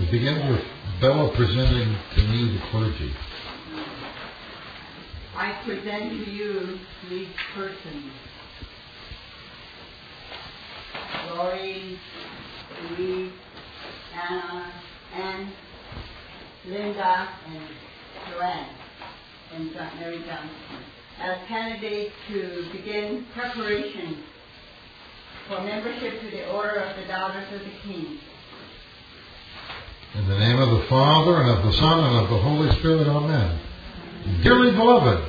We begin with Bella presenting to me the clergy. I present to you these persons: Lori, Louise, Anna, Ann, Linda, and Joanne, and Mary Johnson, as candidates to begin preparation for membership to the Order of the Daughters of the King. In the name of the Father, and of the Son, and of the Holy Spirit, amen. Dearly beloved,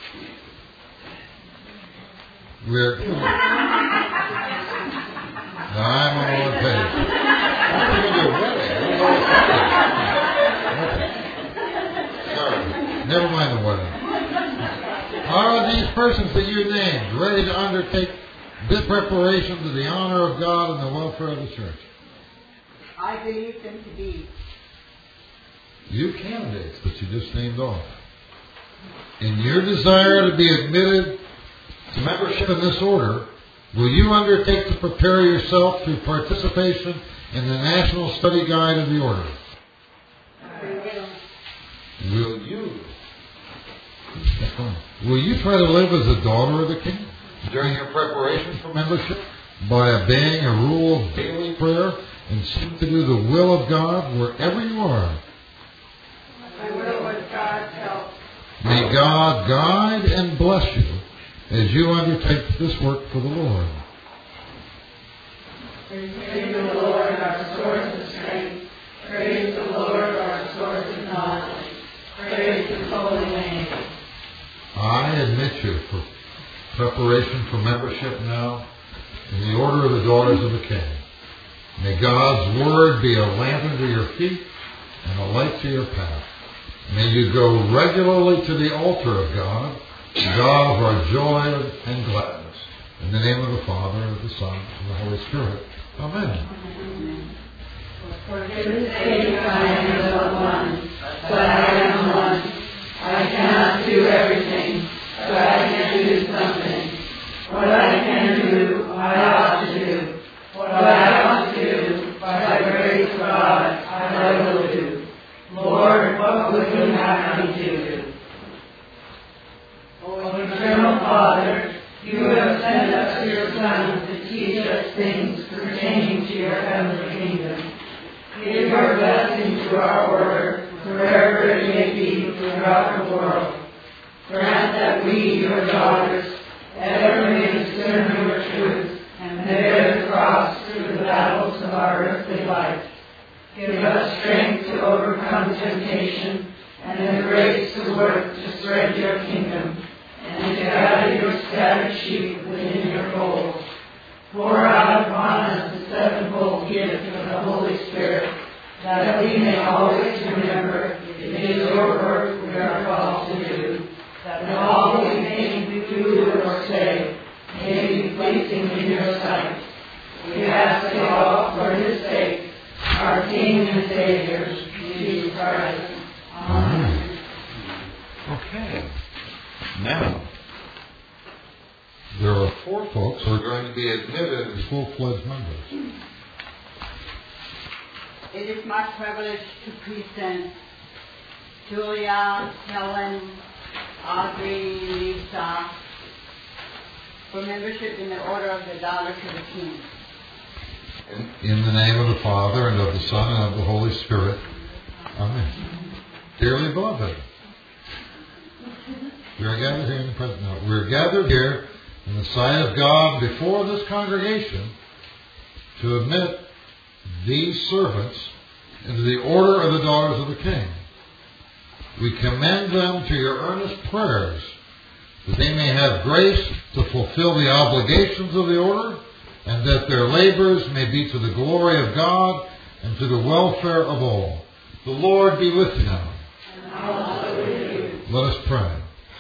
I'm on the page. I'm going to do a wedding. Sorry. Never mind the wedding. Are these persons that you named ready to undertake this preparation to the honor of God and the welfare of the church? I believe them to be. You candidates that you just named off, in your desire to be admitted to membership in this order, will you undertake to prepare yourself through participation in the National Study Guide of the Order? Will you? Will you try to live as a daughter of the King during your preparation for membership by obeying a rule of daily prayer and seek to do the will of God wherever you are? I will with God's help. May God guide and bless you as you undertake this work for the Lord. Praise the Lord, our source of strength. Praise the Lord, our source of knowledge. Praise His holy name. I admit you for preparation for membership now in the Order of the Daughters of the King. May God's Word be a lantern to your feet and a light to your path. May you go regularly to the altar of God, the God of our joy and gladness. In the name of the Father, and of the Son, and the Holy Spirit. Amen. For His sake I am but one, but I am one. I cannot do everything, but I can do something. What I can do, I ought to do. What I ought to do, by the grace of God, I will do. Lord, what would you have me to do? O eternal Father, you have sent us your Son to teach us things pertaining to your heavenly kingdom. Give your blessing to our order, wherever it may be throughout the world. Grant that we, your daughters, ever may discern your truth and bear the cross through the battles of our earthly life. Give us strength to overcome temptation and the grace to work to spread your kingdom and to gather your scattered sheep within your fold. Pour out upon us the sevenfold gift of the Holy Spirit, that we may always remember it is your work we are called to do, that all we think, do, or say may be pleasing in your sight. We ask it all for His sake, our King and Savior, Jesus Christ. Amen. Okay. Now, there are 4 folks who are going to be admitted as full-fledged members. It is my privilege to present Julia, Helen, Audrey, Lisa, for membership in the Order of the Daughters of the King. In the name of the Father, and of the Son, and of the Holy Spirit. Amen. Dearly beloved, we are gathered here in the present. No, we are gathered here in the sight of God before this congregation to admit these servants into the Order of the Daughters of the King. We commend them to your earnest prayers that they may have grace to fulfill the obligations of the order, and that their labors may be to the glory of God and to the welfare of all. The Lord be with you now. And also with you. Let us pray.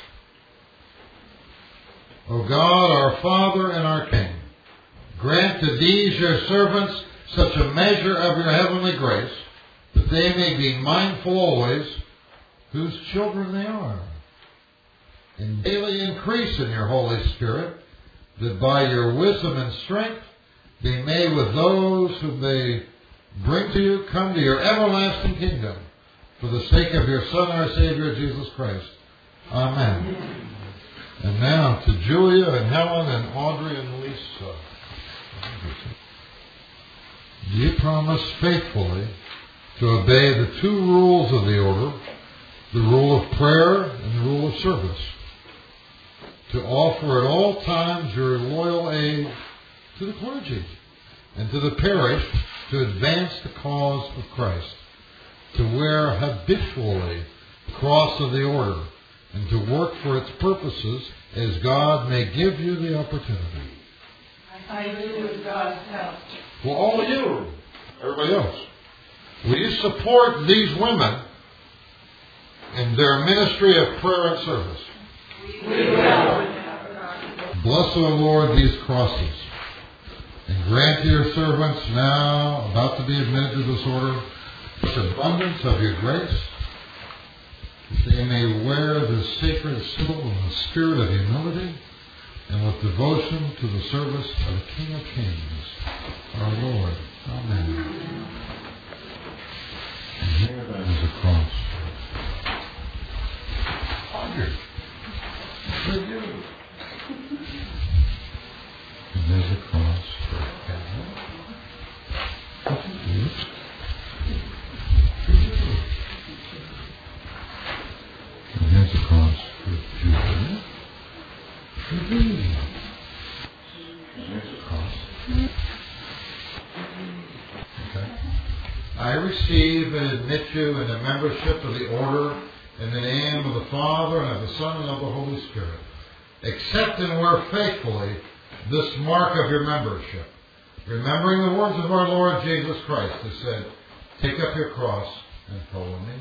O God, our Father and our King, grant to these your servants such a measure of your heavenly grace that they may be mindful always whose children they are, and daily increase in your Holy Spirit, that by your wisdom and strength they may, with those whom they come to your everlasting kingdom for the sake of your Son, our Savior, Jesus Christ. Amen. And now to Julia and Helen and Audrey and Lisa. Do you promise faithfully to obey the two rules of the order, the rule of prayer and the rule of service, to offer at all times your loyal aid to the clergy and to the parish to advance the cause of Christ, to wear habitually the cross of the order, and to work for its purposes as God may give you the opportunity? I do with God's help. Well, all of you, everybody else, will you support these women in their ministry of prayer and service? We will. Bless, O Lord, these crosses, and grant to your servants now, about to be admitted to this order, such abundance of your grace, that they may wear this sacred symbol in the spirit of humility and with devotion to the service of the King of Kings, our Lord. Amen. And here then is the cross. Audrey, for you. And there's a cross for Helen. Oops. For you. And there's a cross for Julia. For me. And there's a cross. Okay. I receive and admit you in the membership of the order in the name of the Father and of the Son and of the Holy Spirit. Accept and wear faithfully this mark of your membership, remembering the words of our Lord Jesus Christ, who said, "Take up your cross and follow me."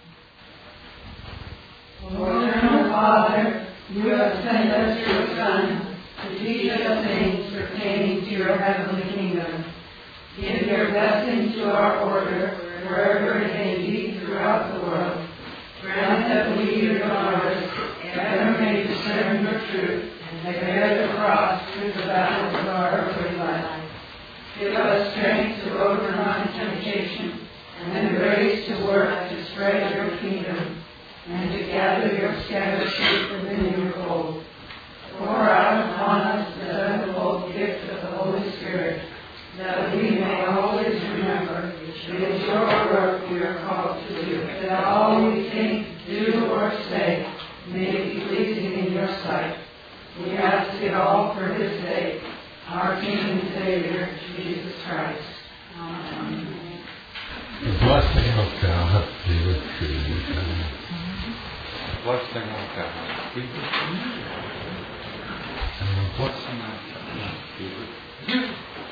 Lord, eternal Father, you have sent us your Son to teach us things pertaining to your heavenly kingdom. Give your blessing to our order wherever it may be throughout the world. Grant that we, your daughters, ever may discern your truth and bear the cross through the battles of our earthly life. Give us strength to overcome temptation and grace to work to spread your kingdom and to gather your scattered sheep within your fold. Pour out upon us the sevenfold gift of the Holy Spirit, that we may always remember it is your work we are called to do, that all we think, do, or say may be pleasing in your sight. We ask it all for his sake, our King and Savior, Jesus Christ. Amen. The blessing of God be with you. The blessing of God be with you. And the blessing of God be with you.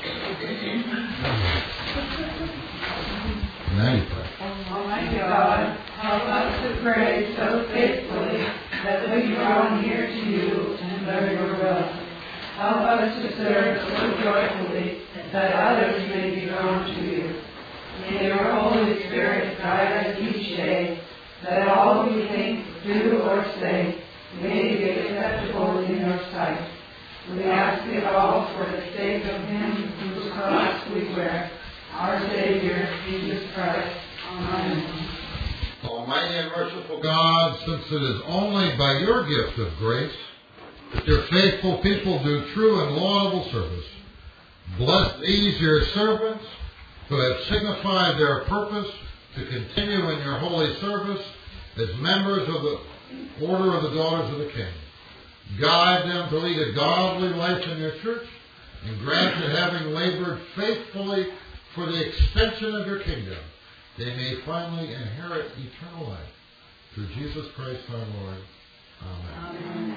Now you pray. Almighty God, help us to pray so faithfully that we draw near to you and learn your will. Help us to serve so joyfully that others may be drawn to you. May your Holy Spirit guide us each day, that all we think, do, or say may be acceptable in your sight. We ask it all for the sake of him whose cross we wear, our Savior, Jesus Christ. Amen. Almighty and merciful God, since it is only by your gift of grace that your faithful people do true and laudable service, bless these your servants who have signified their purpose to continue in your holy service as members of the order of the daughters of the King. Guide them to lead a godly life in your church, and grant that having labored faithfully for the extension of your kingdom, they may finally inherit eternal life. Through Jesus Christ our Lord. Amen. Amen.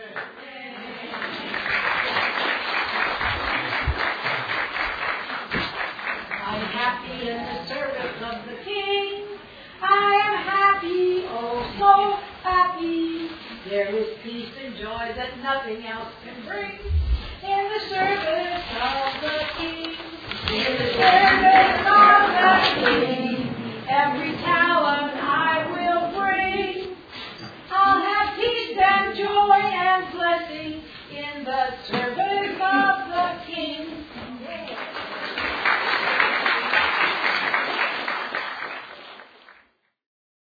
I'm happy in the service of the King. I am happy, oh so happy. There is peace and joy that nothing else can bring in the service of the King. In the service